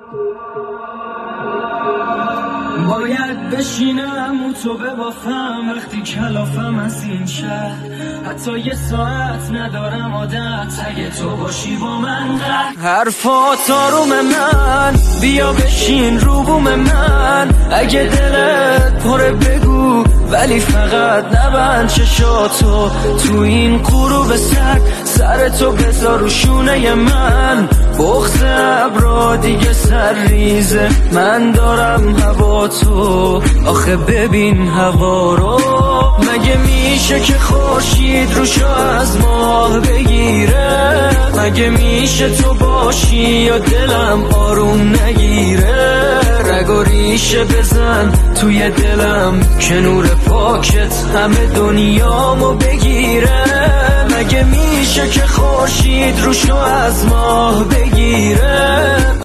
باید بشینم و تو ببافم وقتی کلافم از این شهر، حتی یه ساعت ندارم عادت اگه تو باشی با من قهر. حرفات آروم من بیا بشین رو بوم من، اگه دلت پره بگو ولی فقط نبند چشاتو تو این غروب سرتو بذار رو شونه من. بغض ابرا دیگه سر ریزه، من دارم هوا تو آخه ببین هوا رو. مگه میشه که خورشید روشو از ماه بگیره؟ مگه میشه تو باشی یا دلم آروم نگیره؟ رگ و ریشه بزن توی دلم که نور پاکت همه دنیامو بگیره. مگه میشه که خورشید روشو از ماه بگیره؟